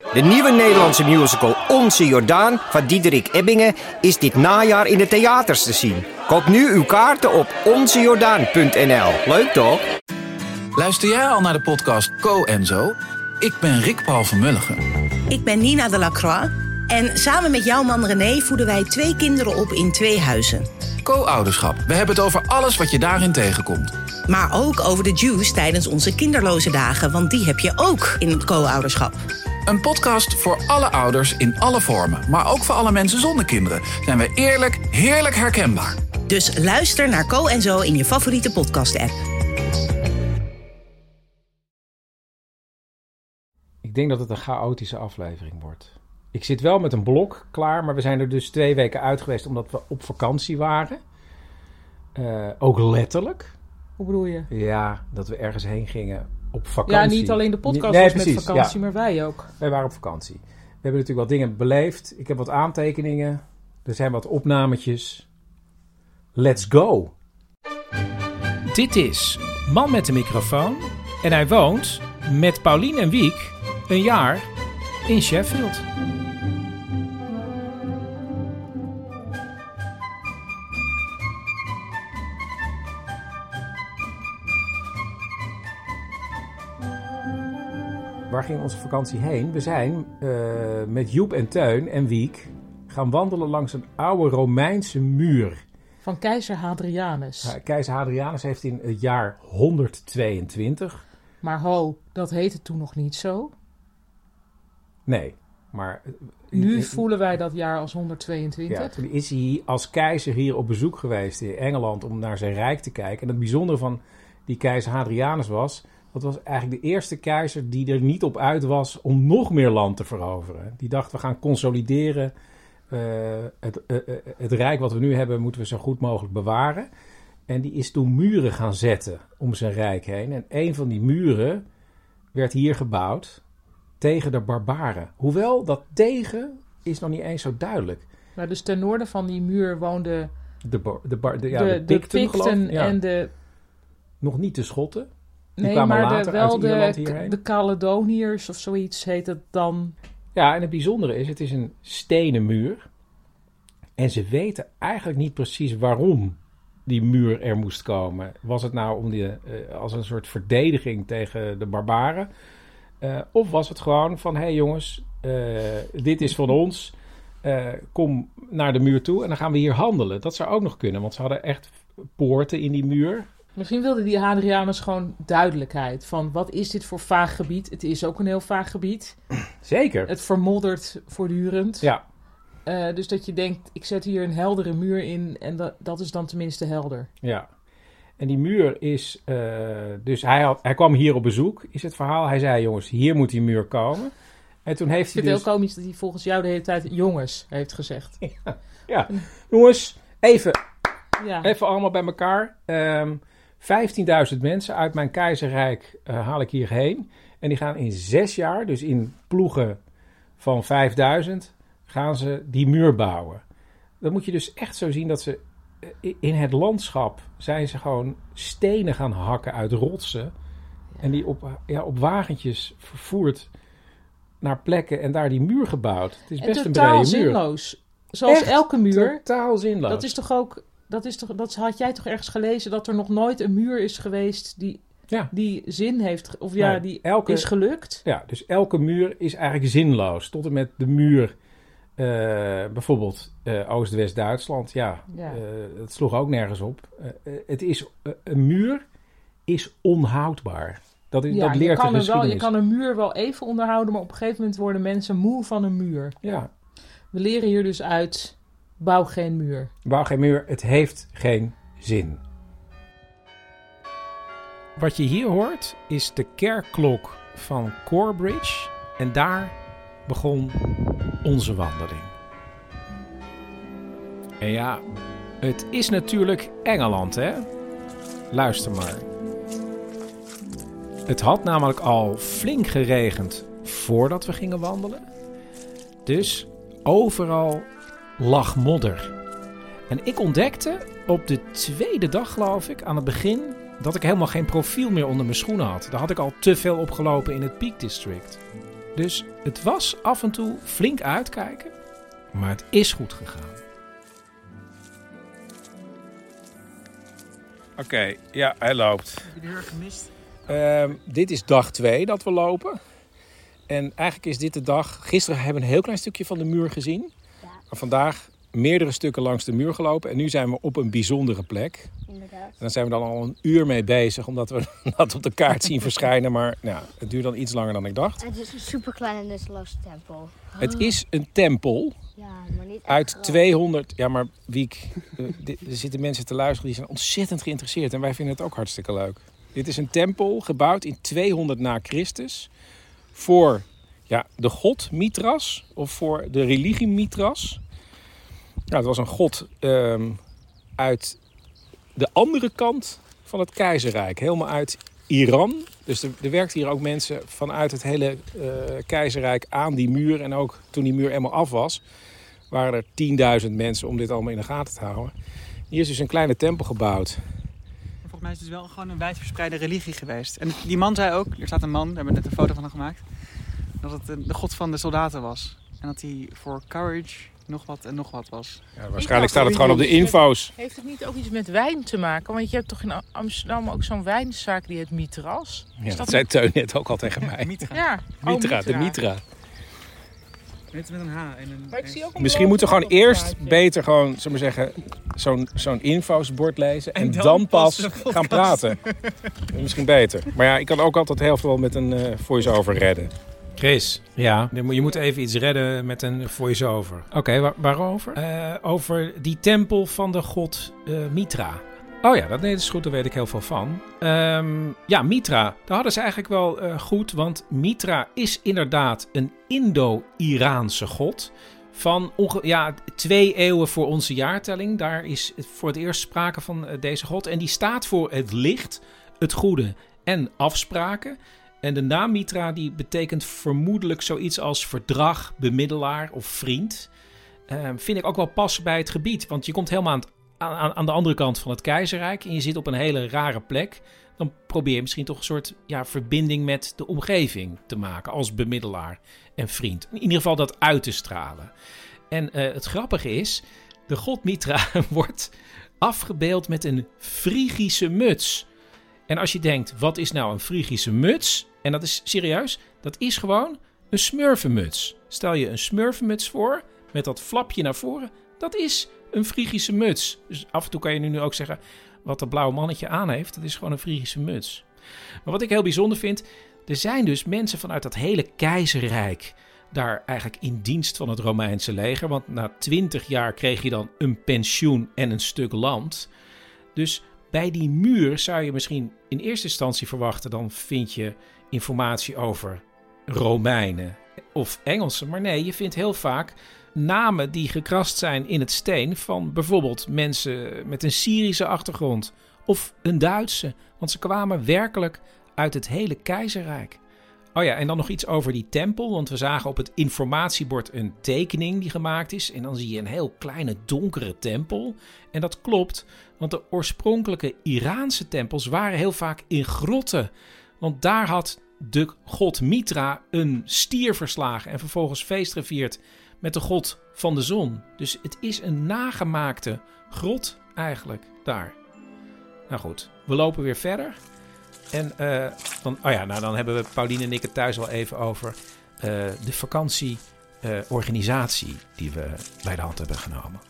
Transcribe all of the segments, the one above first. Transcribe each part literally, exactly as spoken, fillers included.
De nieuwe Nederlandse musical Onze Jordaan van Diederik Ebbingen is dit najaar in de theaters te zien. Koop nu uw kaarten op onze jordaan punt n l. Leuk toch? Luister jij al naar de podcast Co en Zo? Ik ben Rick Paul van Mulligen. Ik ben Nina de Lacroix. En samen met jouw man René voeden wij twee kinderen op in twee huizen. Co-ouderschap. We hebben het over alles wat je daarin tegenkomt. Maar ook over de juice tijdens onze kinderloze dagen, want die heb je ook in het co-ouderschap. Een podcast voor alle ouders in alle vormen, maar ook voor alle mensen zonder kinderen. Zijn we eerlijk, heerlijk herkenbaar. Dus luister naar Co en Zo in je favoriete podcast-app. Ik denk dat het een chaotische aflevering wordt. Ik zit wel met een blok klaar, maar we zijn er dus twee weken uit geweest omdat we op vakantie waren. Uh, ook letterlijk. Hoe bedoel je? Ja, dat we ergens heen gingen op vakantie. Ja, niet alleen de podcast nee, was precies, met vakantie, ja. Maar wij ook. Wij waren op vakantie. We hebben natuurlijk wat dingen beleefd. Ik heb wat aantekeningen. Er zijn wat opnametjes. Let's go! Dit is Man met de microfoon. En hij woont met Paulien en Wiek een jaar in Sheffield. Waar ging onze vakantie heen? We zijn uh, met Joep en Teun en Wiek gaan wandelen langs een oude Romeinse muur. Van keizer Hadrianus. Uh, keizer Hadrianus heeft in het jaar honderdtweeëntwintig... Maar ho, dat heette toen nog niet zo. Nee, maar... Nu in, voelen wij dat jaar als honderdtweeëntwintig. Ja, toen is hij als keizer hier op bezoek geweest in Engeland om naar zijn rijk te kijken. En het bijzondere van die keizer Hadrianus was... Dat was eigenlijk de eerste keizer die er niet op uit was om nog meer land te veroveren. Die dacht, we gaan consolideren. Uh, het, uh, uh, het rijk wat we nu hebben moeten we zo goed mogelijk bewaren. En die is toen muren gaan zetten om zijn rijk heen. En een van die muren werd hier gebouwd tegen de barbaren. Hoewel dat tegen is nog niet eens zo duidelijk. Maar dus ten noorden van die muur woonden de, bar, de, bar, de, ja, de, de Picten, de Picten ja. en de... Nog niet de Schotten. Die nee, kwamen maar later de, wel uit Ierland hierheen. de, de Caledoniërs of zoiets heet het dan. Ja, en het bijzondere is, het is een stenen muur. En ze weten eigenlijk niet precies waarom die muur er moest komen. Was het nou om die, uh, als een soort verdediging tegen de barbaren? Uh, of was het gewoon van, hé hey jongens, uh, dit is van ons. Uh, kom naar de muur toe en dan gaan we hier handelen. Dat zou ook nog kunnen, want ze hadden echt poorten in die muur. Misschien wilde die Hadrianus gewoon duidelijkheid. Van wat is dit voor vaag gebied? Het is ook een heel vaag gebied. Zeker. Het vermoddert voortdurend. Ja. Uh, dus dat je denkt, ik zet hier een heldere muur in en dat, dat is dan tenminste helder. Ja. En die muur is... Uh, dus hij, had, hij kwam hier op bezoek, is het verhaal. Hij zei, jongens, hier moet die muur komen. En toen heeft ik hij vind dus... het heel komisch dat hij volgens jou de hele tijd jongens heeft gezegd. Ja, ja. Jongens, even, ja. even allemaal bij elkaar. Um, vijftienduizend mensen uit mijn keizerrijk uh, haal ik hierheen. En die gaan in zes jaar, dus in ploegen van vijfduizend, gaan ze die muur bouwen. Dan moet je dus echt zo zien dat ze uh, in het landschap zijn ze gewoon stenen gaan hakken uit rotsen. Ja. En die op, ja, op wagentjes vervoerd naar plekken en daar die muur gebouwd. Het is en best een brede muur. zinloos. Zoals echt elke muur. Totaal zinloos. Dat is toch ook... Dat, is toch, dat had jij toch ergens gelezen dat er nog nooit een muur is geweest die, ja. die zin heeft, of ja, nee, die elke, is gelukt? Ja, dus elke muur is eigenlijk zinloos. Tot en met de muur, uh, bijvoorbeeld uh, Oost-West-Duitsland. Ja, ja. Uh, dat sloeg ook nergens op. Uh, uh, het is, uh, een muur is onhoudbaar. Dat, is, ja, dat leert je kan de er wel, geschiedenis. je kan een muur wel even onderhouden, maar op een gegeven moment worden mensen moe van een muur. Ja. We leren hier dus uit, bouw geen muur. Bouw geen muur, het heeft geen zin. Wat je hier hoort is de kerkklok van Corbridge. En daar begon onze wandeling. En ja, het is natuurlijk Engeland, hè? Luister maar. Het had namelijk al flink geregend voordat we gingen wandelen. Dus overal lag modder. En ik ontdekte op de tweede dag, geloof ik, aan het begin, dat ik helemaal geen profiel meer onder mijn schoenen had. Daar had ik al te veel opgelopen in het Peak District. Dus het was af en toe flink uitkijken, maar het is goed gegaan. Oké, okay, ja, hij loopt. Heb je de deur gemist? Uh, dit is dag twee dat we lopen. En eigenlijk is dit de dag... Gisteren hebben we een heel klein stukje van de muur gezien. Ja. Maar vandaag meerdere stukken langs de muur gelopen. En nu zijn we op een bijzondere plek. Inderdaad. En daar zijn we dan al een uur mee bezig. Omdat we dat op de kaart zien verschijnen. Maar nou, het duurt dan iets langer dan ik dacht. Het is een superkleine Nusseloos tempel. Oh. Het is een tempel. Ja, maar niet echt uit groot. tweehonderd... Ja, maar Wiek, er zitten mensen te luisteren die zijn ontzettend geïnteresseerd. En wij vinden het ook hartstikke leuk. Dit is een tempel gebouwd in tweehonderd na Christus. Voor ja, de god Mithras. Of voor de religie Mithras. Nou, het was een god um, uit de andere kant van het keizerrijk. Helemaal uit Iran. Dus er, er werkten hier ook mensen vanuit het hele uh, keizerrijk aan die muur. En ook toen die muur helemaal af was, waren er tienduizend mensen om dit allemaal in de gaten te houden. Hier is dus een kleine tempel gebouwd. Volgens mij is het wel gewoon een wijdverspreide religie geweest. En die man zei ook, er staat een man, daar hebben we net een foto van hem gemaakt, dat het de god van de soldaten was. En dat hij voor courage nog wat en nog wat was. Ja, waarschijnlijk staat het gewoon op de info's. Heeft het niet ook iets met wijn te maken? Want je hebt toch in Amsterdam ook zo'n wijnzaak die heet Mithras? Ja, dat, dat zei Teun net ook al tegen mij. Mitra. Ja, Mitra, oh, Mitra, de Mitra. Met een H en een... Maar ik zie ook een Misschien moeten we gewoon eerst beter gewoon, zullen we zeggen, zo'n, zo'n infosbord lezen en, en dan, dan pas gaan praten. Misschien beter. Maar ja, ik kan ook altijd heel veel met een uh, voice-over redden. Chris, ja, je moet even iets redden met een voice-over. Oké, okay, waar, waarover? Uh, over die tempel van de god uh, Mitra. Oh ja, dat, nee, dat is goed, daar weet ik heel veel van. Um, ja, Mitra, daar hadden ze eigenlijk wel uh, goed, want Mitra is inderdaad een Indo-Iraanse god. Van onge- ja, twee eeuwen voor onze jaartelling. Daar is voor het eerst sprake van uh, deze god. En die staat voor het licht, het goede en afspraken. En de naam Mitra die betekent vermoedelijk zoiets als verdrag, bemiddelaar of vriend. Uh, vind ik ook wel passen bij het gebied. Want je komt helemaal aan, het, aan, aan de andere kant van het keizerrijk. En je zit op een hele rare plek. Dan probeer je misschien toch een soort ja, verbinding met de omgeving te maken. Als bemiddelaar en vriend. In ieder geval dat uit te stralen. En uh, het grappige is, de god Mitra wordt afgebeeld met een Frigische muts. En als je denkt, wat is nou een Frigische muts? En dat is serieus, dat is gewoon een smurfenmuts. Stel je een smurfenmuts voor, met dat flapje naar voren. Dat is een Frigische muts. Dus af en toe kan je nu ook zeggen, wat dat blauwe mannetje aan heeft, dat is gewoon een Frigische muts. Maar wat ik heel bijzonder vind, er zijn dus mensen vanuit dat hele keizerrijk daar eigenlijk in dienst van het Romeinse leger. Want na twintig jaar kreeg je dan een pensioen en een stuk land. Dus bij die muur zou je misschien in eerste instantie verwachten, dan vind je informatie over Romeinen of Engelsen. Maar nee, je vindt heel vaak namen die gekrast zijn in het steen van bijvoorbeeld mensen met een Syrische achtergrond of een Duitse. Want ze kwamen werkelijk uit het hele keizerrijk. Oh ja, en dan nog iets over die tempel, want we zagen op het informatiebord een tekening die gemaakt is. En dan zie je een heel kleine donkere tempel. En dat klopt, want de oorspronkelijke Iraanse tempels waren heel vaak in grotten. Want daar had de god Mitra een stier verslagen en vervolgens feest gevierd met de god van de zon. Dus het is een nagemaakte grot eigenlijk daar. Nou goed, we lopen weer verder. En uh, dan, oh ja, nou dan hebben we Pauline en ik het thuis wel even over uh, de vakantieorganisatie uh, die we bij de hand hebben genomen.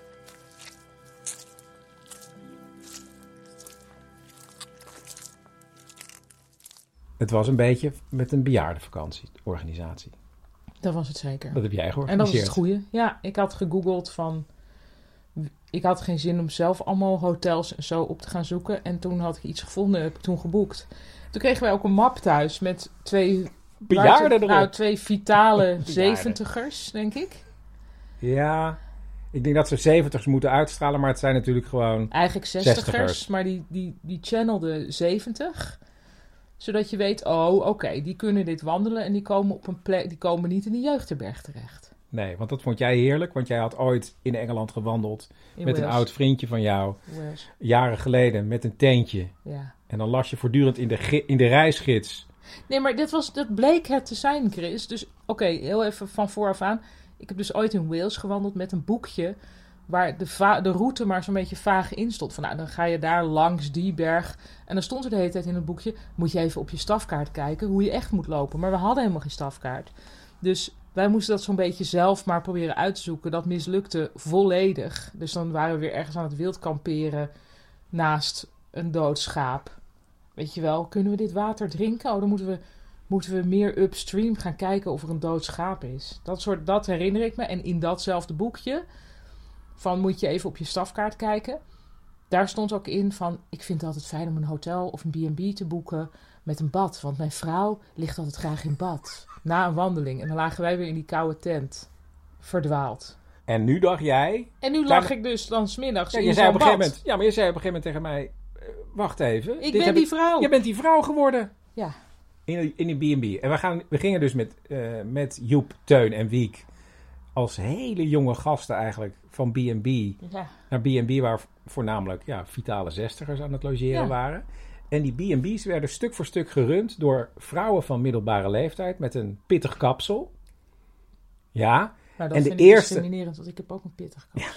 Het was een beetje met een bejaardenvakantieorganisatie. Dat was het zeker. Dat heb jij georganiseerd. En dat is het goede. Ja, ik had gegoogeld van... Ik had geen zin om zelf allemaal hotels en zo op te gaan zoeken. En toen had ik iets gevonden, heb ik toen geboekt. Toen kregen wij ook een map thuis met twee... Bejaarden erop. Nou, twee vitale zeventigers, denk ik. Ja, ik denk dat ze zeventigers moeten uitstralen, maar het zijn natuurlijk gewoon... Eigenlijk zestigers, zestigers. Maar die, die, die channelde zeventig. Zodat je weet, oh, oké, okay, die kunnen dit wandelen en die komen op een plek, die komen niet in de jeugdherberg terecht. Nee, want dat vond jij heerlijk, want jij had ooit in Engeland gewandeld in met Wales. Een oud vriendje van jou. Wales. Jaren geleden met een tentje. Ja. En dan las je voortdurend in de, in de reisgids Nee, maar dit was, dat bleek het te zijn, Chris. Dus oké, okay, heel even van vooraf aan. Ik heb dus ooit in Wales gewandeld met een boekje waar de, va- de route maar zo'n beetje vaag in stond. Van nou, dan ga je daar langs die berg. En dan stond er de hele tijd in het boekje, moet je even op je stafkaart kijken hoe je echt moet lopen. Maar we hadden helemaal geen stafkaart. Dus wij moesten dat zo'n beetje zelf maar proberen uit te zoeken. Dat mislukte volledig. Dus dan waren we weer ergens aan het wild kamperen naast een dood schaap. Weet je wel, kunnen we dit water drinken? Oh, dan moeten we, moeten we meer upstream gaan kijken of er een dood schaap is. Dat soort, dat herinner ik me. En in datzelfde boekje van moet je even op je stafkaart kijken. Daar stond ook in van, ik vind het altijd fijn om een hotel of een B en B te boeken met een bad. Want mijn vrouw ligt altijd graag in bad. Na een wandeling. En dan lagen wij weer in die koude tent. Verdwaald. En nu dacht jij... En nu lag ik dus dan 's middags ja, in je zo'n zei op een gegeven bad. moment, Ja, maar je zei op een gegeven moment tegen mij... Uh, wacht even. Ik dit ben die ik, vrouw. Je bent die vrouw geworden. Ja. In, in die B en B. En we, gaan, we gingen dus met, uh, met Joep, Teun en Wiek... als hele jonge gasten eigenlijk van B en B... Ja. naar B en B waar voornamelijk ja, vitale zestigers aan het logeren Ja. waren. En die B en B's werden stuk voor stuk gerund door vrouwen van middelbare leeftijd met een pittig kapsel. Ja. Maar dat en vind de ik eerste... discriminerend, want ik heb ook een pittig kapsel.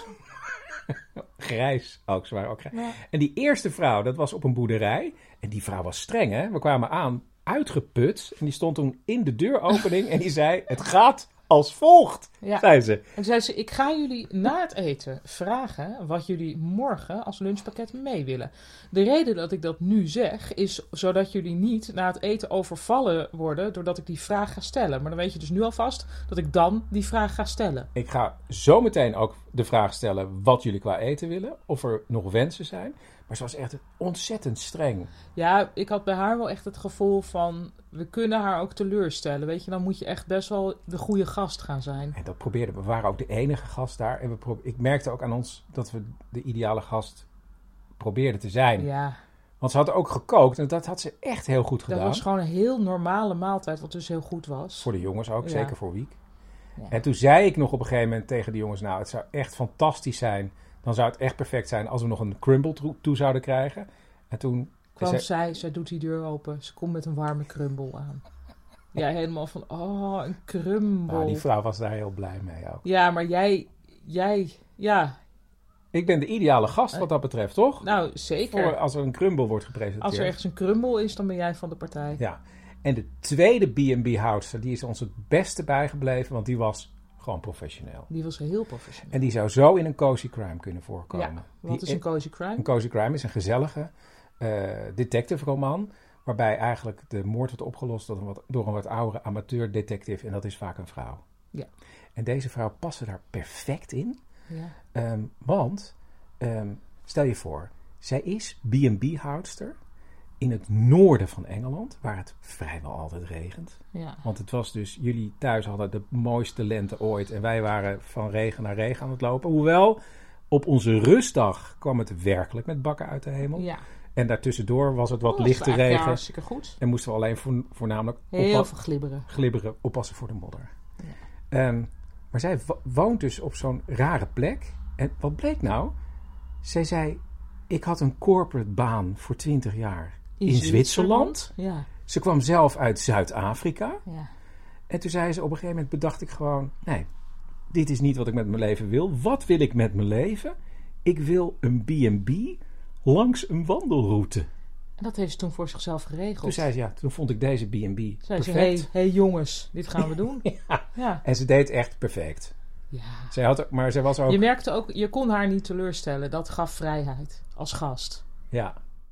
Ja. Grijs ook, ze waren ook grijs. Ja. En die eerste vrouw, dat was op een boerderij. En die vrouw was streng, hè. We kwamen aan, uitgeput. En die stond toen in de deuropening en die zei, het gaat als volgt, Ja. zei ze. En toen zei ze, ik ga jullie na het eten vragen wat jullie morgen als lunchpakket mee willen. De reden dat ik dat nu zeg, is zodat jullie niet na het eten overvallen worden doordat ik die vraag ga stellen. Maar dan weet je dus nu alvast dat ik dan die vraag ga stellen. Ik ga zo meteen ook de vraag stellen wat jullie qua eten willen. Of er nog wensen zijn. Maar ze was echt ontzettend streng. Ja, ik had bij haar wel echt het gevoel van, we kunnen haar ook teleurstellen. Weet je, dan moet je echt best wel de goede gast gaan zijn. En dat probeerden we. We waren ook de enige gast daar. En we pro- ik merkte ook aan ons dat we de ideale gast probeerden te zijn. Ja. Want ze had ook gekookt en dat had ze echt heel goed gedaan. Dat was gewoon een heel normale maaltijd, wat dus heel goed was. Voor de jongens ook, Ja. zeker voor Wiek. Ja. En toen zei ik nog op een gegeven moment tegen de jongens, nou, het zou echt fantastisch zijn. Dan zou het echt perfect zijn als we nog een crumble toe, toe zouden krijgen. En toen Kwam zei- zij, zij doet die deur open. Ze komt met een warme crumble aan. Ja, helemaal van, oh, een crumble. Nou, die vrouw was daar heel blij mee ook. Ja, maar jij, jij, ja, Ik ben de ideale gast wat dat betreft, toch? nou zeker. Voor als er een crumble wordt gepresenteerd. Als er ergens een crumble is, dan ben jij van de partij. Ja. En de tweede B en B-houdster, die is ons het beste bijgebleven, want die was gewoon professioneel. Die was heel professioneel. En die zou zo in een cozy crime kunnen voorkomen. Ja, wat Die- is een cozy crime? Een cozy crime is een gezellige uh, detective roman, waarbij eigenlijk de moord wordt opgelost door een wat, door een wat oudere amateur detective, en dat is vaak een vrouw. Ja. En deze vrouw paste daar perfect in, Ja. um, want um, stel je voor, zij is B en B-houdster in het noorden van Engeland, waar het vrijwel altijd regent. Ja. Want het was dus, jullie thuis hadden de mooiste lente ooit en wij waren van regen naar regen aan het lopen. Hoewel, op onze rustdag kwam het werkelijk met bakken uit de hemel. Ja. En daartussendoor was het wat Oh, dat lichte is eigenlijk regen. hartstikke goed. En moesten we alleen vo- voornamelijk Heel oppa- veel glibberen. glibberen, oppassen voor de modder. Ja. Um, maar zij wo- woont dus op zo'n rare plek. En wat bleek nou? Zij zei, ik had een corporate baan voor twintig jaar in, in Zwitserland. Zwitserland. Ja. Ze kwam zelf uit Zuid-Afrika. Ja. En toen zei ze, op een gegeven moment bedacht ik gewoon, nee, dit is niet wat ik met mijn leven wil. Wat wil ik met mijn leven? Ik wil een B en B langs een wandelroute. En dat heeft ze toen voor zichzelf geregeld. Toen zei ze, ja, toen vond ik deze B en B Zei perfect. ze, hey, hey jongens, dit gaan we doen. ja. Ja. En ze deed echt perfect. Ja. Zij had, maar zij was ook... Je merkte ook, je kon haar niet teleurstellen. Dat gaf vrijheid als gast. Ja.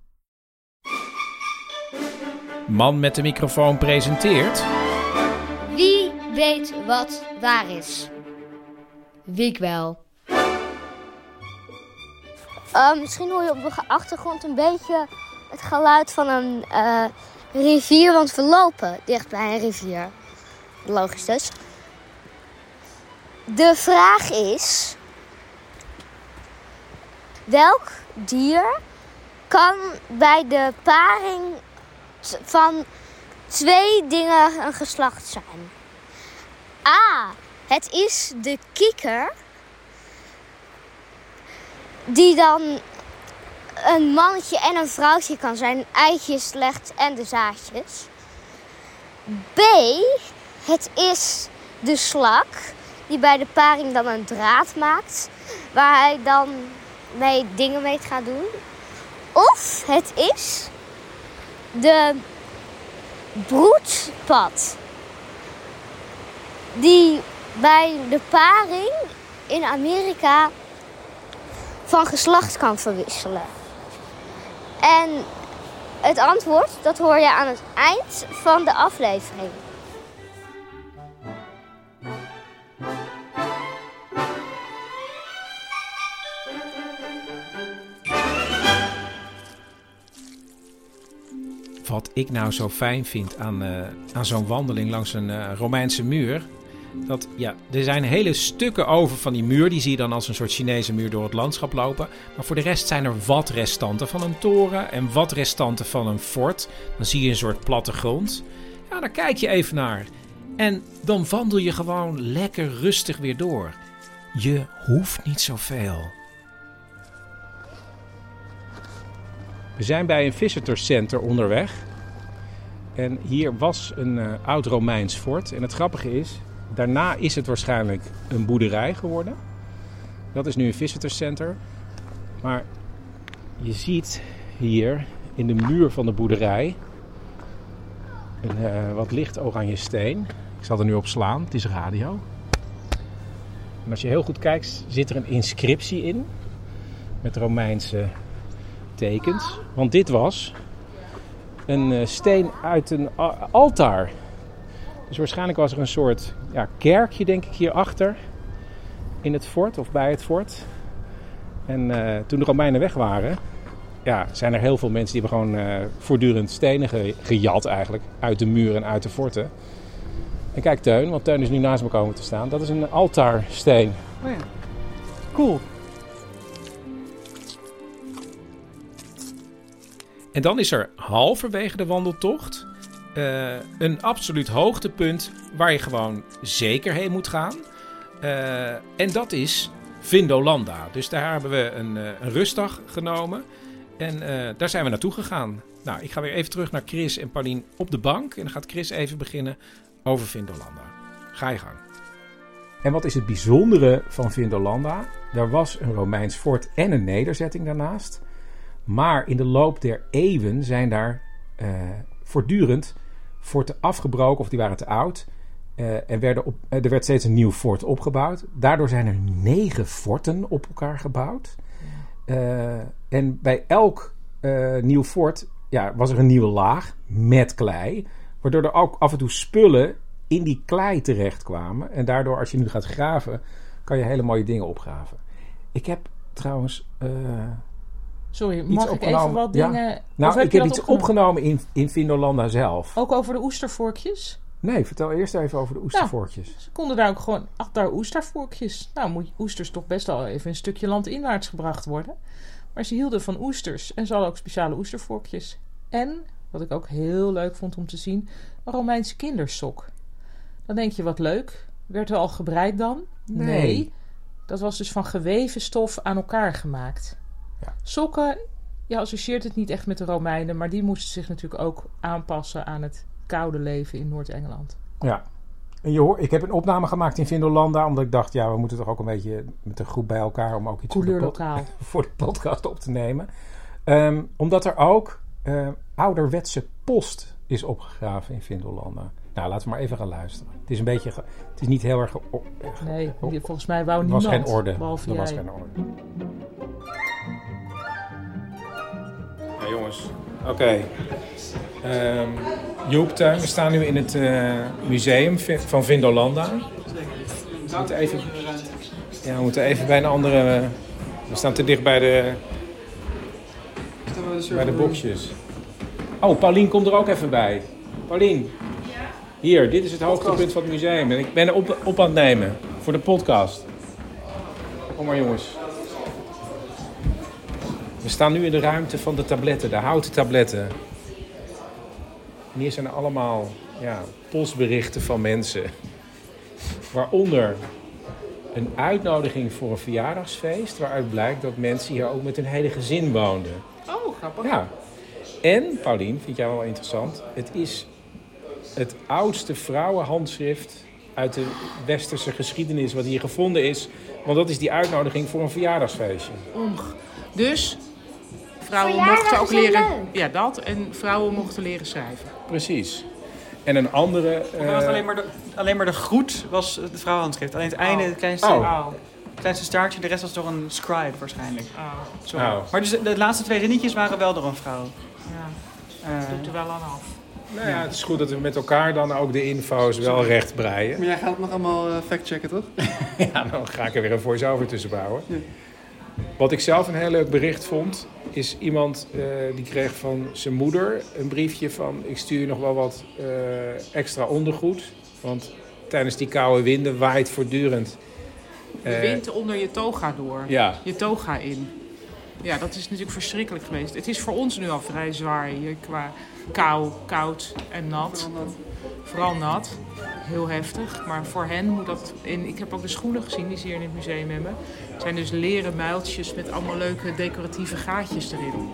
Man met de microfoon presenteert... Wie weet wat waar is? Wiek wel. Uh, misschien hoor je op de achtergrond een beetje het geluid van een uh, rivier, want we lopen dicht bij een rivier. Logisch dus. De vraag is: welk dier kan bij de paring t- van twee dingen een geslacht zijn? A. Het is de kikker, die dan een mannetje en een vrouwtje kan zijn, eitjes legt en de zaadjes. B, het is de slak die bij de paring dan een draad maakt, waar hij dan mee dingen mee gaat doen. Of het is de broedpad die bij de paring in Amerika van geslacht kan verwisselen. En het antwoord, dat hoor je aan het eind van de aflevering. Wat ik nou zo fijn vind aan, uh, aan zo'n wandeling langs een uh, Romeinse muur. Dat, ja, er zijn hele stukken over van die muur. Die zie je dan als een soort Chinese muur door het landschap lopen. Maar voor de rest zijn er wat restanten van een toren en wat restanten van een fort. Dan zie je een soort plattegrond. Ja, daar kijk je even naar. En dan wandel je gewoon lekker rustig weer door. Je hoeft niet zoveel. We zijn bij een visitorscenter onderweg. En hier was een uh, oud Romeins fort. En het grappige is, daarna is het waarschijnlijk een boerderij geworden. Dat is nu een visitorscenter. Maar je ziet hier in de muur van de boerderij een uh, wat licht oranje steen. Ik zal er nu op slaan, het is radio. En als je heel goed kijkt, zit er een inscriptie in. Met Romeinse tekens. Want dit was een uh, steen uit een uh, altaar. Dus waarschijnlijk was er een soort ja, kerkje, denk ik, hierachter. In het fort of bij het fort. En uh, toen de Romeinen weg waren, ja, zijn er heel veel mensen die hebben gewoon uh, voortdurend stenen ge- gejat eigenlijk. Uit de muren en uit de forten. En kijk Teun, want Teun is nu naast me komen te staan. Dat is een altaarsteen. Oh ja, cool. En dan is er halverwege de wandeltocht uh, een absoluut hoogtepunt waar je gewoon zeker heen moet gaan. Uh, en dat is Vindolanda. Dus daar hebben we een, uh, een rustdag genomen. En uh, daar zijn we naartoe gegaan. Nou, ik ga weer even terug naar Chris en Paulien op de bank. En dan gaat Chris even beginnen over Vindolanda. Ga je gang. En wat is het bijzondere van Vindolanda? Er was een Romeins fort en een nederzetting daarnaast. Maar in de loop der eeuwen zijn daar uh, voortdurend forten afgebroken of die waren te oud. Uh, en werden op, uh, er werd steeds een nieuw fort opgebouwd. Daardoor zijn er negen forten op elkaar gebouwd. Uh, en bij elk uh, nieuw fort ja, was er een nieuwe laag met klei. Waardoor er ook af en toe spullen in die klei terechtkwamen. En daardoor, als je nu gaat graven, kan je hele mooie dingen opgraven. Ik heb trouwens... Uh, Sorry, mag ik even wat dingen... Ja? Nou, ik heb iets opgenomen, opgenomen in, in Vindolanda zelf. Ook over de oestervorkjes? Nee, vertel eerst even over de oestervorkjes. Nou, ze konden daar ook gewoon... Ach, daar oestervorkjes. Nou, moet oesters toch best wel even een stukje landinwaarts gebracht worden. Maar ze hielden van oesters. En ze hadden ook speciale oestervorkjes. En, wat ik ook heel leuk vond om te zien... een Romeinse kindersok. Dan denk je, wat leuk. Werd er al gebreid dan? Nee. nee. Dat was dus van geweven stof aan elkaar gemaakt. Ja. Sokken, je associeert het niet echt met de Romeinen... maar die moesten zich natuurlijk ook aanpassen aan het koude leven in Noord-Engeland. Ja, en je hoort, ik heb een opname gemaakt in Vindolanda... omdat ik dacht, ja, we moeten toch ook een beetje met een groep bij elkaar... om ook iets voor de, pod- voor de podcast op te nemen. Um, omdat er ook uh, ouderwetse post is opgegraven in Vindolanda. Nou, laten we maar even gaan luisteren. Het is een beetje... Ge- het is niet heel erg... Ge- ge- nee, volgens mij wou niemand. Er was geen orde. Behalve er jij. was geen orde. Ja, jongens. Oké. Okay. Um, Joep, Teun, we staan nu in het uh, museum van Vindolanda. We moeten even... Ja, we moeten even bij een andere... Uh, we staan te dicht bij de... bij de boxjes. Oh, Paulien komt er ook even bij. Paulien. Hier, dit is het hoogtepunt van het museum. En ik ben er op, op aan het nemen. Voor de podcast. Kom maar, jongens. We staan nu in de ruimte van de tabletten, de houten tabletten. En hier zijn er allemaal ja, postberichten van mensen. Waaronder een uitnodiging voor een verjaardagsfeest... waaruit blijkt dat mensen hier ook met hun hele gezin woonden. Oh, grappig. Ja. En, Paulien, vind jij wel interessant... het is het oudste vrouwenhandschrift uit de westerse geschiedenis wat hier gevonden is. Want dat is die uitnodiging voor een verjaardagsfeestje. Onge- dus vrouwen Verjaardagen mochten ook zijn leren... leuk. Ja, dat. En vrouwen mochten leren schrijven. Precies. En een andere... Dat Uh, was alleen, maar de, alleen maar de groet was het vrouwenhandschrift. Alleen het einde, Oh. het kleinste, Oh. Oh. het kleinste staartje. De rest was door een scribe waarschijnlijk. Oh. Sorry. Oh. Maar dus de, de laatste twee rinnietjes waren wel door een vrouw. Ja, Eh, dat doet er wel aan af. nou ja, het is goed dat we met elkaar dan ook de info's wel recht breien. Maar jij gaat het nog allemaal uh, factchecken, toch? Ja, dan ga ik er weer een voice-over tussen bouwen. Ja. Wat ik zelf een heel leuk bericht vond, is iemand uh, die kreeg van zijn moeder een briefje van... ik stuur je nog wel wat uh, extra ondergoed, want tijdens die koude winden waait voortdurend. De Uh, wind onder je toga door. Ja, Je toga in. Ja, dat is natuurlijk verschrikkelijk geweest. Het is voor ons nu al vrij zwaar hier qua kou, koud en nat. Vooral nat. Heel heftig. Maar voor hen moet dat... En ik heb ook de schoenen gezien, die ze hier in het museum hebben. Het zijn dus leren muiltjes met allemaal leuke decoratieve gaatjes erin.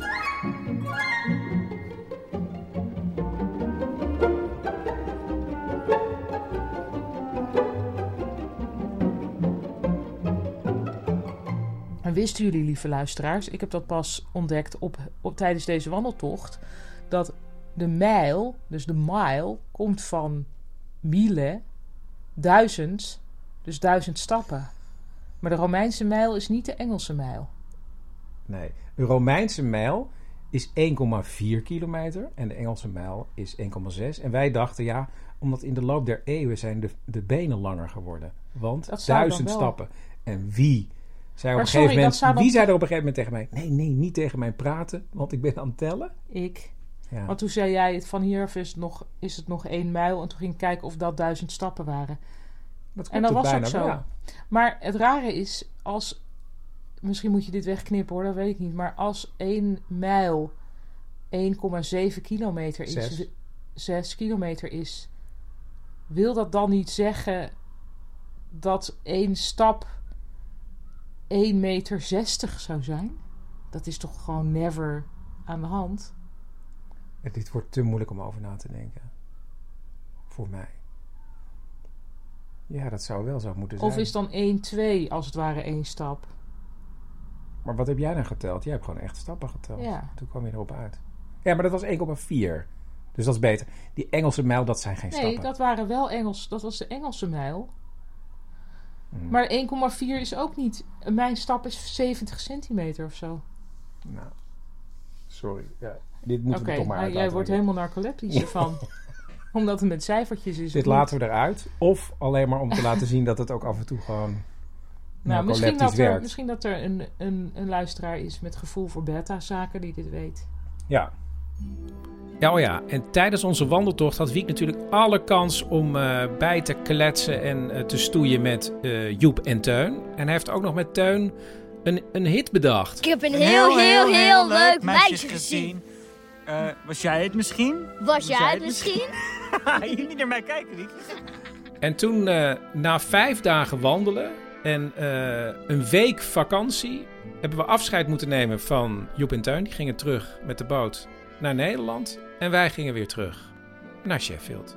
En wisten jullie, lieve luisteraars, ik heb dat pas ontdekt op, op, tijdens deze wandeltocht, dat de mijl, dus de mile, komt van mile, duizend, dus duizend stappen. Maar de Romeinse mijl is niet de Engelse mijl. nee. De Romeinse mijl is één komma vier kilometer en de Engelse mijl is één komma zes. En wij dachten, ja, omdat in de loop der eeuwen zijn de, de benen langer geworden. Want Dat zou duizend dan wel. stappen. En wie... Zei op Maar een sorry, gegeven moment, dat zou dan- wie zei er op een gegeven moment tegen mij... nee, nee, niet tegen mij praten, want ik ben aan het tellen. Ik. Ja. Want toen zei jij, het van hier af is het nog, is het nog één mijl. En toen ging ik kijken of dat duizend stappen waren. Dat En dat klopt was bijna, ook zo. ja. Maar het rare is, als... Misschien moet je dit wegknippen hoor, dat weet ik niet. Maar als één mijl één komma zeven kilometer is... Zes. zes kilometer is... Wil dat dan niet zeggen dat één stap één meter zestig zou zijn? Dat is toch gewoon never aan de hand? Dit wordt te moeilijk om over na te denken. Voor mij. Ja, dat zou wel zo moeten zijn. Of is dan één, twee als het ware één stap? Maar wat heb jij dan geteld? Jij hebt gewoon echt stappen geteld. Ja. Toen kwam je erop uit. Ja, maar dat was één komma vier. Dus dat is beter. Die Engelse mijl, dat zijn geen Nee, stappen. dat waren wel Engels. Dat was de Engelse mijl. Hmm. Maar één komma vier is ook niet... Mijn stap is zeventig centimeter of zo. Nou, sorry. Ja, dit moeten Oké, we toch maar maar uit jij laten wordt liggen. helemaal narcoleptisch ervan. Omdat het met cijfertjes is. Dit of niet? laten we eruit. Of alleen maar om te laten zien dat het ook af en toe gewoon Nou, misschien narcoleptisch dat er, werkt. misschien dat er een, een, een luisteraar is met gevoel voor beta-zaken die dit weet. Ja. Ja, oh ja. En tijdens onze wandeltocht had Wiek natuurlijk alle kans om uh, bij te kletsen en uh, te stoeien met uh, Joep en Teun. En hij heeft ook nog met Teun een, een hit bedacht. Ik heb een heel, heel, heel leuk meisje gezien. Uh, was jij het misschien? Was jij het misschien? Je niet naar mij kijken, Riek. En toen, uh, na vijf dagen wandelen en uh, een week vakantie, hebben we afscheid moeten nemen van Joep en Teun. Die gingen terug met de boot naar Nederland. En wij gingen weer terug naar Sheffield.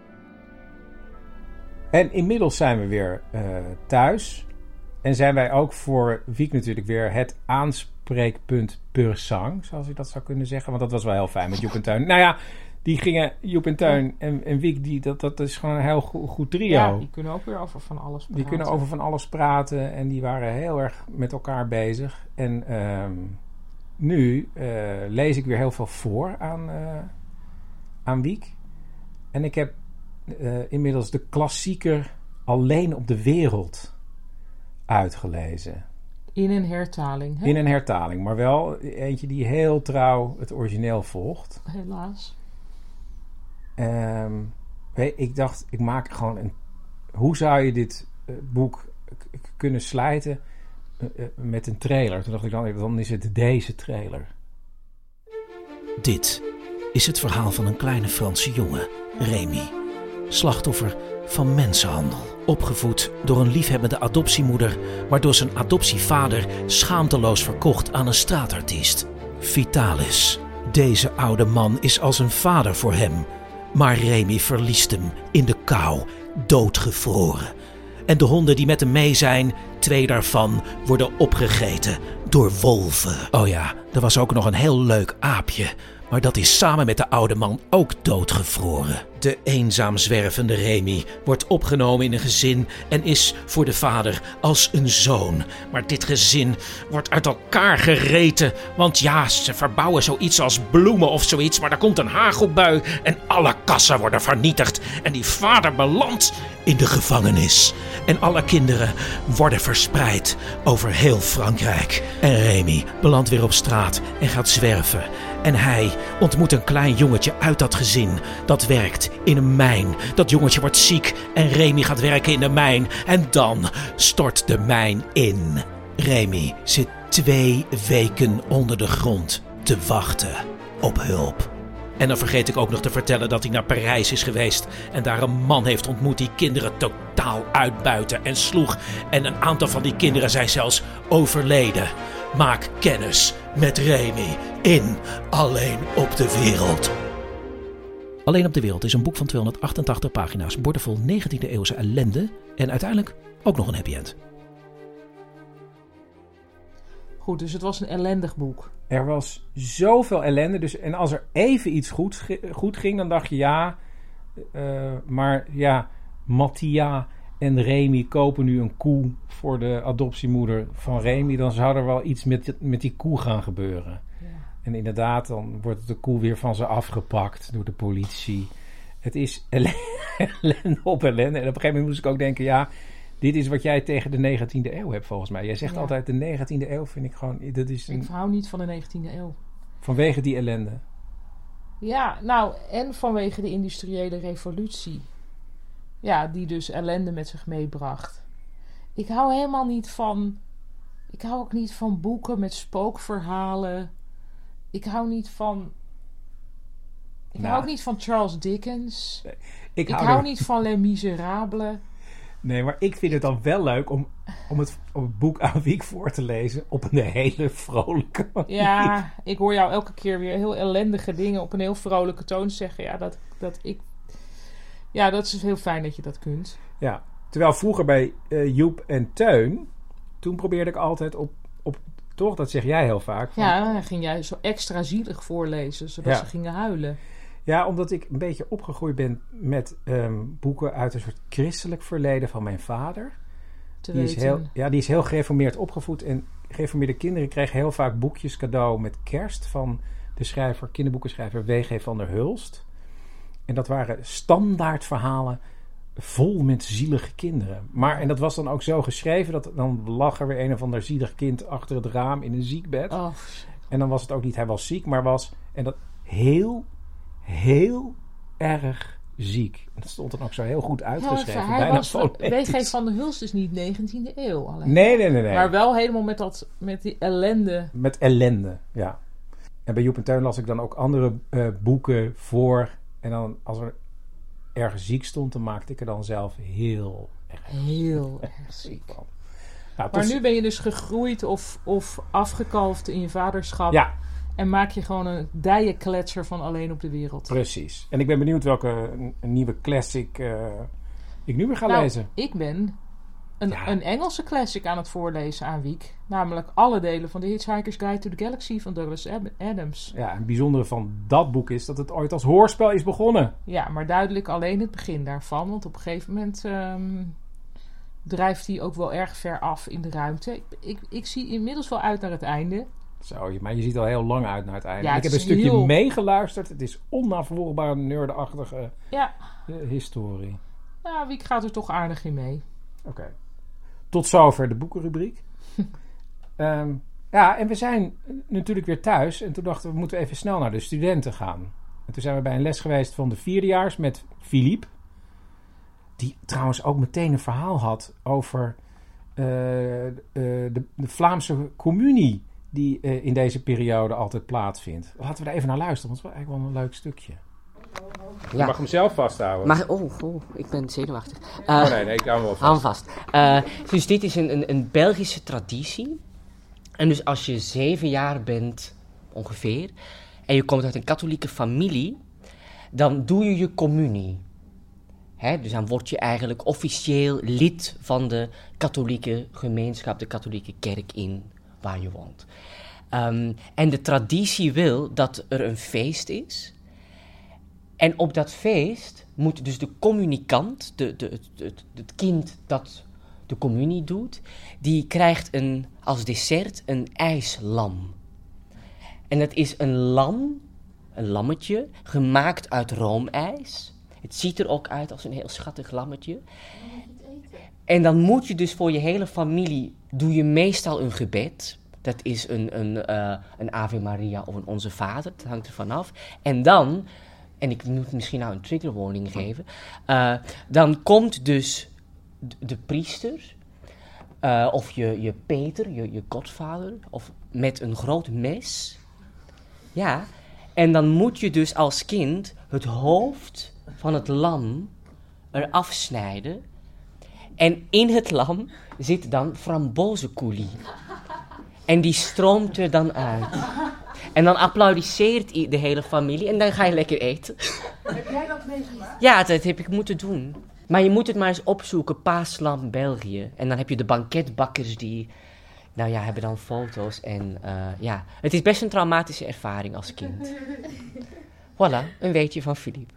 En inmiddels zijn we weer uh, thuis. En zijn wij ook voor Wiek natuurlijk weer het aanspreekpunt per zang. Zoals ik dat zou kunnen zeggen. Want dat was wel heel fijn met Joep en Teun. Nou ja, die gingen, Joep en Teun en, en Wiek, die, dat, dat is gewoon een heel goed, goed trio. Ja, die kunnen ook weer over van alles praten. Die kunnen over van alles praten. En die waren heel erg met elkaar bezig. En um, nu uh, lees ik weer heel veel voor aan, uh, aan Wiek. En ik heb uh, inmiddels de klassieker Alleen op de Wereld uitgelezen. In een hertaling, hè? In een hertaling, maar wel eentje die heel trouw het origineel volgt. Helaas. Um, weet, ik dacht, ik maak gewoon een... Hoe zou je dit uh, boek k- k- kunnen slijten uh, uh, met een trailer? Toen dacht ik, dan, dan is het deze trailer. Dit is het verhaal van een kleine Franse jongen, Remy. Slachtoffer van mensenhandel. Opgevoed door een liefhebbende adoptiemoeder, waardoor zijn adoptievader schaamteloos verkocht aan een straatartiest. Vitalis. Deze oude man is als een vader voor hem, Maar Remy verliest hem in de kou, doodgevroren. En de honden die met hem mee zijn, twee daarvan worden opgegeten door wolven. Oh ja, er was ook nog een heel leuk aapje. Maar dat is samen met de oude man ook doodgevroren. De eenzaam zwervende Remy wordt opgenomen in een gezin en is voor de vader als een zoon. Maar dit gezin wordt uit elkaar gereten. Want ja, ze verbouwen zoiets als bloemen of zoiets. Maar er komt een hagelbui en alle kassen worden vernietigd. En die vader belandt in de gevangenis. En alle kinderen worden verspreid over heel Frankrijk. En Remy belandt weer op straat en gaat zwerven. En hij ontmoet een klein jongetje uit dat gezin dat werkt in een mijn. Dat jongetje wordt ziek en Remy gaat werken in de mijn. En dan stort de mijn in. Remy zit twee weken onder de grond te wachten op hulp. En dan vergeet ik ook nog te vertellen dat hij naar Parijs is geweest en daar een man heeft ontmoet die kinderen totaal uitbuitte en sloeg. En een aantal van die kinderen zijn zelfs overleden. Maak kennis met Remy in Alleen op de Wereld. Alleen op de Wereld is een boek van tweehonderdachtentachtig pagina's, boordevol negentiende eeuwse ellende en uiteindelijk ook nog een happy end. Goed, dus het was een ellendig boek. Er was zoveel ellende. Dus, en als er even iets goed, goed ging, dan dacht je ja. Uh, maar ja, Mattia en Remy kopen nu een koe voor de adoptiemoeder van Remy. Dan zou er wel iets met, met die koe gaan gebeuren. Ja. En inderdaad, dan wordt de koe weer van ze afgepakt door de politie. Het is ellende op ellende. En op een gegeven moment moest ik ook denken, ja, dit is wat jij tegen de negentiende eeuw hebt volgens mij. Jij zegt ja. altijd de negentiende eeuw vind ik gewoon... Dat is een... Ik hou niet van de negentiende eeuw. Vanwege die ellende? Ja, nou, en vanwege de industriële revolutie. Ja, die dus ellende met zich meebracht. Ik hou helemaal niet van... Ik hou ook niet van boeken met spookverhalen. Ik hou niet van... Ik nou, hou ook niet van Charles Dickens. Nee, ik, ik hou, hou er... niet van Les Miserables. Nee, maar ik vind het dan wel leuk om, om, het, om het boek aan Wiek voor te lezen op een hele vrolijke manier. Ja, ik hoor jou elke keer weer heel ellendige dingen op een heel vrolijke toon zeggen. Ja, dat, dat, ik, ja, dat is heel fijn dat je dat kunt. Ja, terwijl vroeger bij uh, Joep en Teun, toen probeerde ik altijd op, op toch, dat zeg jij heel vaak. Van, ja, dan ging jij zo extra zielig voorlezen, zodat ja. ze gingen huilen. Ja, omdat ik een beetje opgegroeid ben met um, boeken uit een soort christelijk verleden van mijn vader. Te die weten. Is heel, ja, die is heel gereformeerd opgevoed. En gereformeerde kinderen kregen heel vaak boekjes cadeau met kerst van de schrijver, kinderboekenschrijver W G van der Hulst. En dat waren standaard verhalen vol met zielige kinderen. Maar, en dat was dan ook zo geschreven, dat dan lag er weer een of ander zielig kind achter het raam in een ziekbed. Oh. En dan was het ook niet, hij was ziek, maar was, en dat heel... heel erg ziek. Dat stond dan ook zo heel goed uitgeschreven. Ja, hij bijna was, W G van der Hulst is niet negentiende eeuw alleen. Nee, nee, nee, nee. Maar wel helemaal met, dat, met die ellende. Met ellende, ja. En bij Joep en Teun las ik dan ook andere uh, boeken voor. En dan als er erg ziek stond, dan maakte ik er dan zelf heel erg Heel erg ziek. van. Nou, maar nu ben je dus gegroeid of, of afgekalfd in je vaderschap. Ja. En maak je gewoon een dijenkletser van Alleen op de Wereld. Precies. En ik ben benieuwd welke een, een nieuwe classic uh, ik nu weer ga nou, lezen. Ik ben een, ja. een Engelse classic aan het voorlezen aan Wiek. Namelijk alle delen van The Hitchhiker's Guide to the Galaxy van Douglas Adams. Ja, en het bijzondere van dat boek is dat het ooit als hoorspel is begonnen. Ja, maar duidelijk alleen het begin daarvan. Want op een gegeven moment um, drijft hij ook wel erg ver af in de ruimte. Ik, ik, ik zie inmiddels wel uit naar het einde. Zo, maar je ziet al heel lang uit naar het einde. Ja, ik het heb een heel... stukje meegeluisterd. Het is onnavolgbare nerdachtige ja. uh, historie. Nou, Wiek gaat er toch aardig in mee. Oké. Okay. Tot zover de boekenrubriek. um, ja, en we zijn natuurlijk weer thuis. En toen dachten we, moeten we even snel naar de studenten gaan. En toen zijn we bij een les geweest van de vierdejaars met Philippe. Die trouwens ook meteen een verhaal had over uh, uh, de, de Vlaamse communie die uh, in deze periode altijd plaatsvindt. Laten we daar even naar luisteren, want het is eigenlijk wel een leuk stukje. Ja. Je mag hem zelf vasthouden. Maar, oh, oh, ik ben zenuwachtig. Uh, oh nee, nee, ik hou hem wel vast. Hou hem vast. Uh, dus dit is een, een, een Belgische traditie. En dus als je zeven jaar bent, ongeveer, en je komt uit een katholieke familie, dan doe je je communie. Hè? Dus dan word je eigenlijk officieel lid van de katholieke gemeenschap, de katholieke kerk in waar je woont. Um, en de traditie wil dat er een feest is. En op dat feest moet dus de communicant, de, de, het, het, het kind dat de communie doet, die krijgt een, als dessert een ijslam. En dat is een lam, een lammetje, gemaakt uit roomijs. Het ziet er ook uit als een heel schattig lammetje. En dan moet je dus voor je hele familie, doe je meestal een gebed. Dat is een, een, uh, een Ave Maria of een Onze Vader, dat hangt er vanaf. En dan, en ik moet misschien nou een trigger warning geven, uh, dan komt dus de, de priester, uh, of je, je Peter, je, je godvader, of met een groot mes. Ja, en dan moet je dus als kind het hoofd van het lam eraf snijden. En in het lam zit dan frambozencoulis. En die stroomt er dan uit. En dan applaudisseert de hele familie en dan ga je lekker eten. Heb jij dat meegemaakt? Ja, dat heb ik moeten doen. Maar je moet het maar eens opzoeken, Paaslam België. En dan heb je de banketbakkers die, nou ja, hebben dan foto's. En uh, ja, het is best een traumatische ervaring als kind. Voilà, een weetje van Philippe.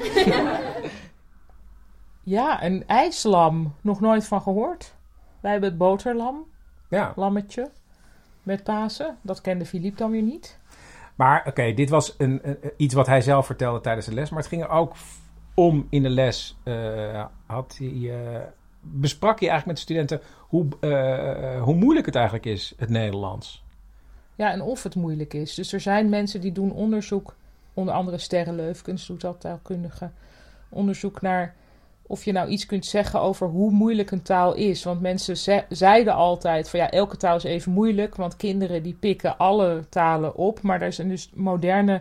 Ja, een ijslam. Nog nooit van gehoord. Wij hebben het boterlam. Ja. Lammetje. Met Pasen. Dat kende Philippe dan weer niet. Maar oké, okay, dit was een, een, iets wat hij zelf vertelde tijdens de les. Maar het ging er ook om in de les. Uh, had hij, uh, besprak hij eigenlijk met de studenten hoe, uh, hoe moeilijk het eigenlijk is, het Nederlands. Ja, en of het moeilijk is. Dus er zijn mensen die doen onderzoek. Onder andere Sterre Leufkens doet dat, taalkundige. Onderzoek naar of je nou iets kunt zeggen over hoe moeilijk een taal is. Want mensen ze- zeiden altijd van ja, elke taal is even moeilijk. Want kinderen die pikken alle talen op. Maar er zijn dus moderne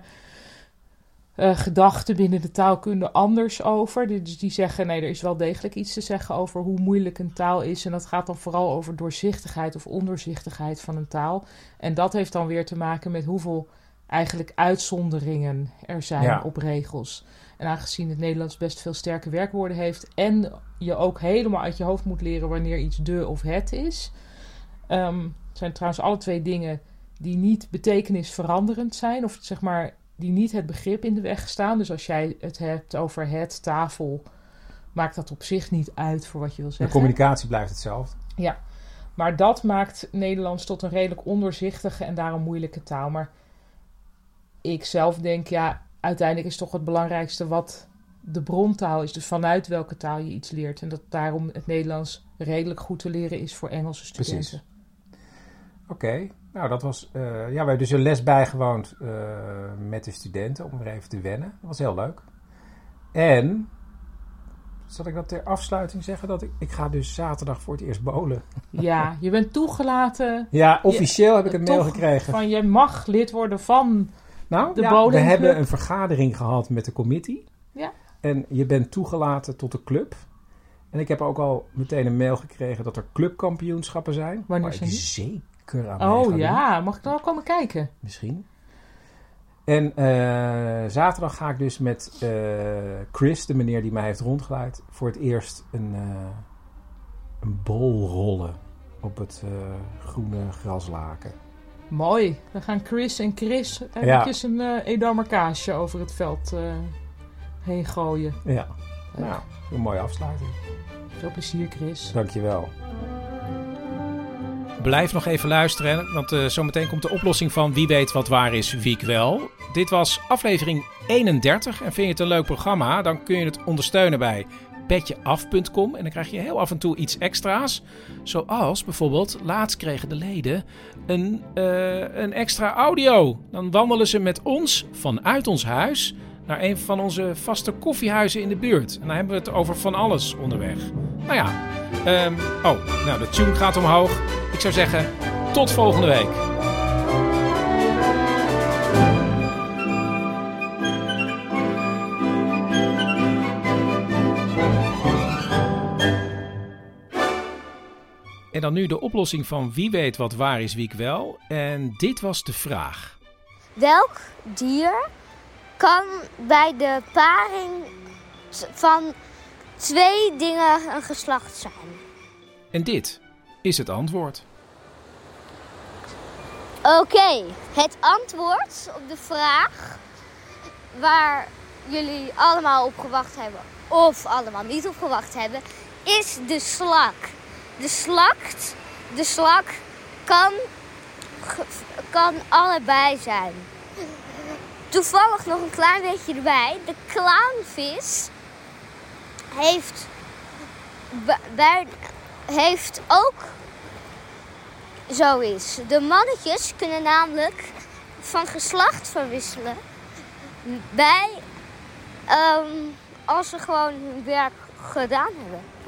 uh, gedachten binnen de taalkunde anders over. Dus die zeggen nee, er is wel degelijk iets te zeggen over hoe moeilijk een taal is. En dat gaat dan vooral over doorzichtigheid of ondoorzichtigheid van een taal. En dat heeft dan weer te maken met hoeveel eigenlijk uitzonderingen er zijn ja. op regels. En aangezien het Nederlands best veel sterke werkwoorden heeft en je ook helemaal uit je hoofd moet leren wanneer iets de of het is. Um, zijn trouwens alle twee dingen die niet betekenisveranderend zijn. Of zeg maar, die niet het begrip in de weg staan. Dus als jij het hebt over het, tafel, maakt dat op zich niet uit voor wat je wil zeggen. De communicatie blijft hetzelfde. Ja, maar dat maakt Nederlands tot een redelijk ondoorzichtige en daarom moeilijke taal. Maar ik zelf denk, ja, uiteindelijk is toch het belangrijkste wat de brontaal is. Dus vanuit welke taal je iets leert. En dat daarom het Nederlands redelijk goed te leren is voor Engelse studenten. Precies. Oké, okay. Nou dat was... Uh, ja, we hebben dus een les bijgewoond uh, met de studenten om er even te wennen. Dat was heel leuk. En... zal ik dat ter afsluiting zeggen? Dat ik, ik ga dus zaterdag voor het eerst bowlen. Ja, je bent toegelaten. Ja, officieel je, heb ik een mail gekregen. Van je mag lid worden van nou, de ja, bowlingclub. We hebben een vergadering gehad met de committee. Ja. En je bent toegelaten tot de club. En ik heb ook al meteen een mail gekregen dat er clubkampioenschappen zijn. Wanneer waar zijn ik die? zeker aan Oh mee ja, mag ik dan ook komen kijken? Misschien. En uh, zaterdag ga ik dus met uh, Chris, de meneer die mij heeft rondgeleid, voor het eerst een, uh, een bol rollen op het uh, groene graslaken. Mooi. Dan gaan Chris en Chris eventjes ja. een uh, Edamer kaasje over het veld uh, heen gooien. Ja, Leuk. Nou, een mooie afsluiting. Veel plezier, Chris. Dankjewel. Blijf nog even luisteren, want uh, zometeen komt de oplossing van Wie weet wat waar is, wie ik wel. Dit was aflevering eenendertig en vind je het een leuk programma, dan kun je het ondersteunen bij petjeaf punt com en dan krijg je heel af en toe iets extra's. Zoals bijvoorbeeld, laatst kregen de leden een, uh, een extra audio. Dan wandelen ze met ons vanuit ons huis naar een van onze vaste koffiehuizen in de buurt. En dan hebben we het over van alles onderweg. Nou ja, um, oh, nou de tune gaat omhoog. Ik zou zeggen, tot volgende week. En dan nu de oplossing van Wie weet wat waar is, wie ik wel. En dit was de vraag. Welk dier kan bij de paring van twee dingen een geslacht zijn? En dit is het antwoord. Oké, okay, het antwoord op de vraag waar jullie allemaal op gewacht hebben of allemaal niet op gewacht hebben, is de slak. De slakt, de slak kan, kan allebei zijn. Toevallig nog een klein beetje erbij. De clownvis heeft, bij, heeft ook zoiets. De mannetjes kunnen namelijk van geslacht verwisselen bij, um, als ze gewoon hun werk gedaan hebben.